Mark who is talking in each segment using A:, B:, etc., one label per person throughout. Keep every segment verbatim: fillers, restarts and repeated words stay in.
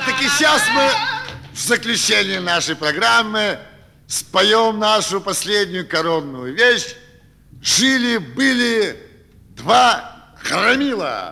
A: таки сейчас мы в заключении нашей программы споем нашу последнюю коронную вещь. Жили-были два громила.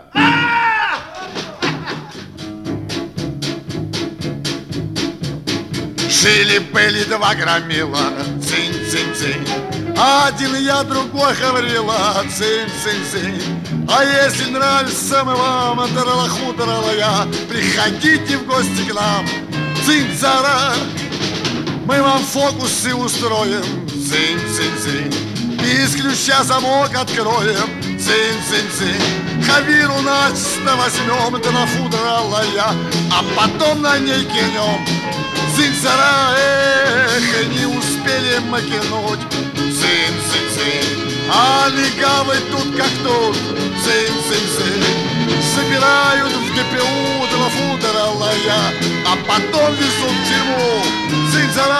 A: Жили-были два громила, цинь-цинь-цинь. Один я, другой говорила, цинь-цинь-цинь. А если нравится мы вам, таралаху-таралая, приходите в гости к нам, цинь-цара. Мы вам фокусы устроим, цинь-цинь-цинь. Без ключа замок откроем, цинь-цинь-цинь. Хавиру начисто возьмем, таралаху-таралая, а потом на ней кинем, цинь-цара. Эх, не успели мы кинуть, цинь-цинь-цинь. А легавый тут как тут, цинь-цинь-цинь. Собирают в ГПУ таралаху-таралая, а потом везут в тюрьму, цинь-цара.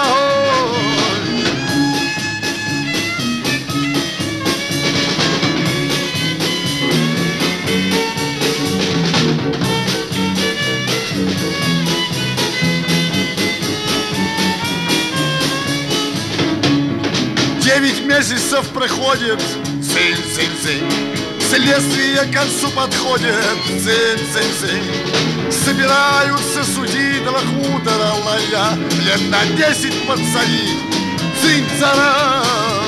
A: Девять месяцев проходит, цинь-цинь-цинь. Следствие к концу подходит, цинь-цинь-цинь. Собираются судить, таралаху-таралая, лет на десять подсадить, цинь-цара.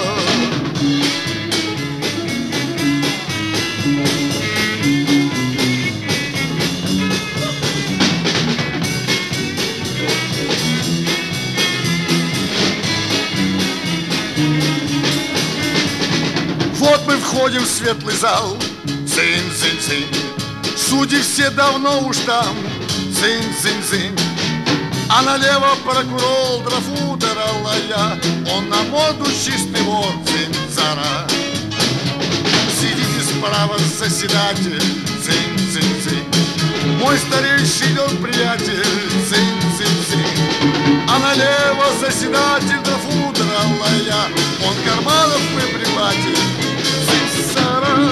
A: Вот мы входим в светлый зал, цинь-цинь-цинь. Судьи все давно уж там, цинь-цинь-цинь. А налево прокурор, таралаху-таралая, он на моду чистый вор, цинь-цара. Сидите справа заседатель, цинь-цинь-цинь. Мой старейший идет приятель, цинь-цинь-цинь. А налево заседатель, таралаху-таралая, он карманов мы прибавитель, цинь-цара.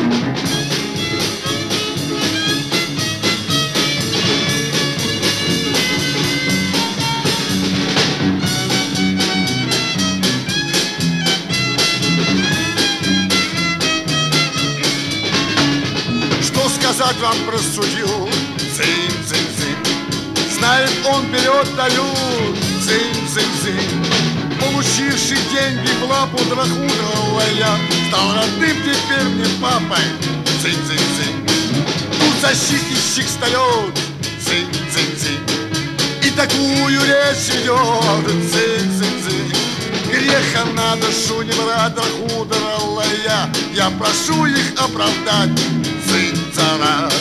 A: Что сказать вам про судью, цинь-цинь-цинь. Знает, он берет, дают, цинь-цинь-цинь. Получивший деньги в лапу таралаху-таралая, стал родным теперь мне папой, цинь-цинь-цинь. Тут защитничек встает, цинь-цинь-цинь, и такую речь ведет, цинь-цинь-цинь. Греха на душу не брать, таралаху-таралая, я прошу их оправдать, цинь-цара.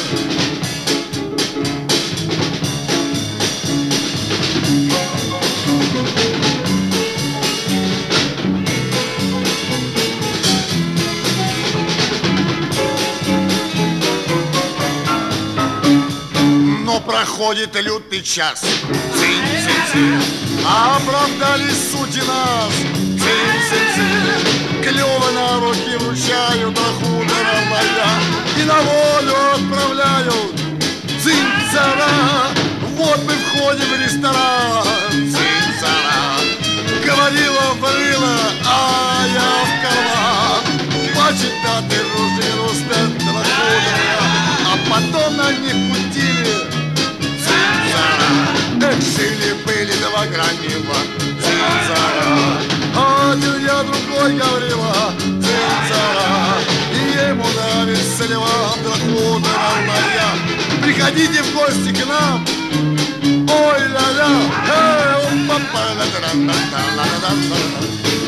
A: Но проходит лютый час, цинь-цинь-цинь. А оправдали судьи нас, цинь-цинь-цинь. Клёво на руки вручают, таралаху-таралая, и на волю отправляют, цинь-цара. Вот мы входим в ресторан, цинь-цара. Говорила, варила, а я в карман. Почитати ружья рустет, таралаху-таралая, а потом на них пустили, цинь-цара. Эх, жили-были два громила, цинь-цара. Один я, другой говорила, цинь-цара. И ему нравится ли вам, таралаху-таралая, приходите в гости к нам, ой-ля-ля, эй, папа-ля-ля-ля-ля-ля-ля-ля.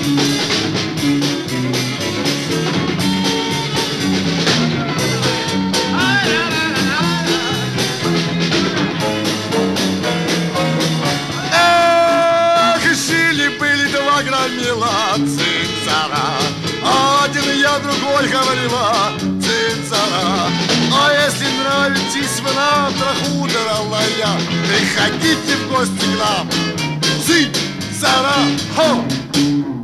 A: Громила, цинь-цара. Один я, другой говорила, цинь-цара. А если нравитесь вы нам, таралаху-таралая, приходите в гости к нам, цинь-цара. Хо!